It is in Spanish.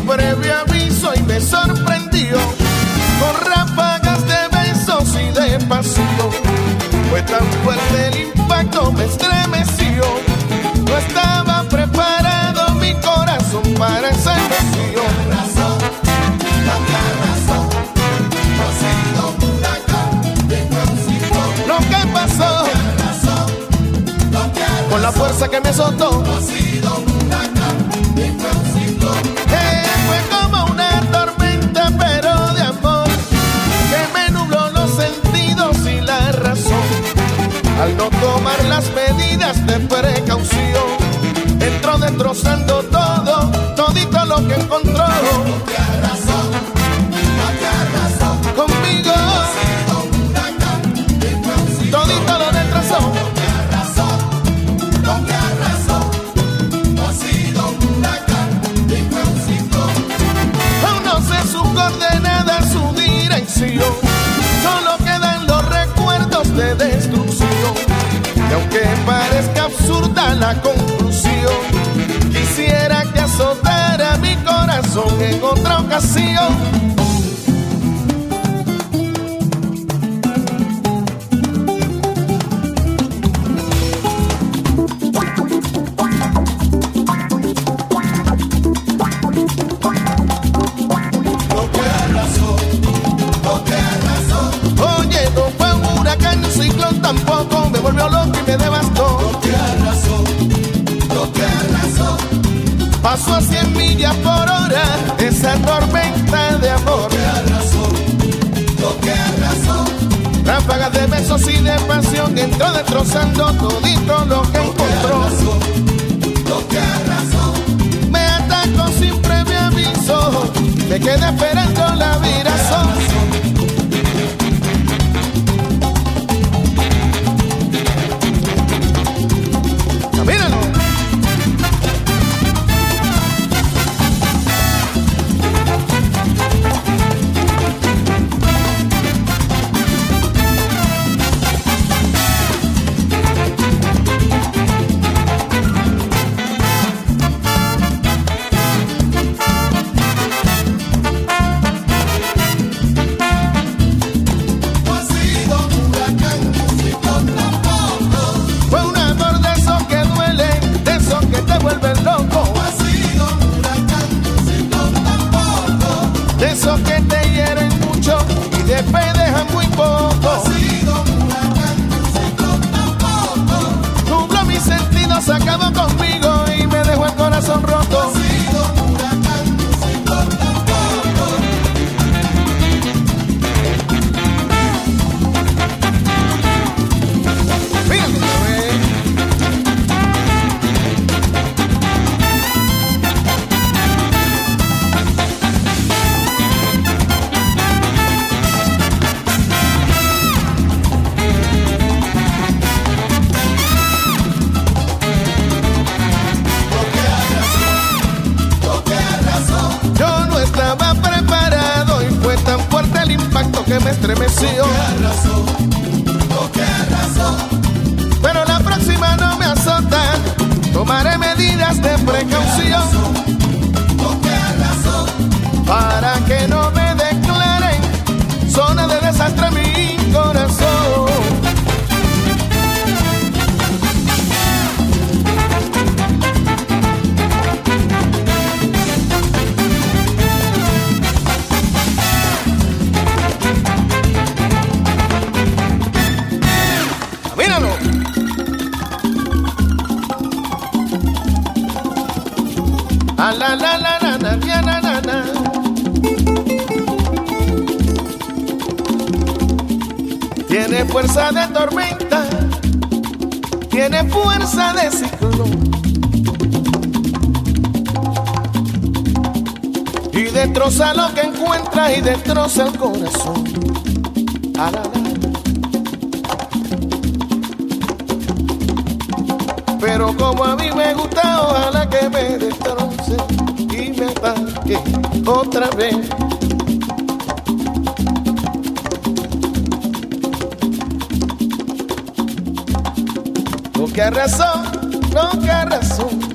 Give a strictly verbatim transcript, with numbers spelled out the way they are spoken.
previo aviso y me sorprendió con ráfagas de besos y de pasión. Fue tan fuerte el impacto, me estremeció. No estaba preparado mi corazón para esa emoción. Razón, tanta razón, no ha sido un huracán de un Lo que pasó, razón, lo que ha con la fuerza que me azotó, no ha sido un huracán de un ciclón. eh, fue como una tormenta pero de amor, que me nubló los sentidos y la razón. Al no tomar las medidas de precaución, entró destrozando todo, todito lo que encontró. Lo que ha razón, lo que ha razón, Conmigo, no ha sido un huracán de un ciclón. todito lo destrozó. Lo que ha razón, lo que ha razón, no ha sido un huracán de un ciclón. Aún no sé su coordenada, su dirección, solo quedan los recuerdos de destrucción. Y aunque parezca absurda la conclusión, quisiera que azotara mi corazón en otra ocasión. Lo que ha razón, lo que ha razón, Oye, no fue un huracán, un ciclón tampoco, me volvió loco y me devastó. lo que ha razón, lo que ha razón, Pasó a cien millas por hora esa tormenta de amor. lo que ha razón, lo que ha razón, Ráfagas de besos y de pasión, entró destrozando todito lo que encontró. razón, lo que ha razón, Me atacó sin previo aviso, me quedé esperando la virazón. Camínalo. no ha sido un huracán, un ciclón tampoco, Fue un amor de esos que duelen, de esos que te vuelven loco, no ha sido un huracán, un ciclón tampoco, de esos que te hieren mucho y después dejan muy no poco. ha sido un huracán, un ciclón tampoco, Nubló mis sentidos, acabó conmigo y me dejó el corazón no ha roto. sido un huracán, un ciclón tampoco. Fíjate, güey. Lo que ha razón, lo que ha razón, Yo no estaba preparado y fue tan fuerte el impacto que me estremeció. lo que ha razón, lo que ha razón, Pero la próxima no me azota, tomaré medidas de precaución lo que ha razón, para que no me declaren zona de desastre mi corazón. Míralo. A la la la la la la la la la. Tiene fuerza de tormenta, tiene fuerza de ciclón y destroza lo que encuentra y destroza el corazón. A la la. Pero como a mí me gusta, ojalá que me destroce y me pague otra vez. Lo que a razón, lo que a razón,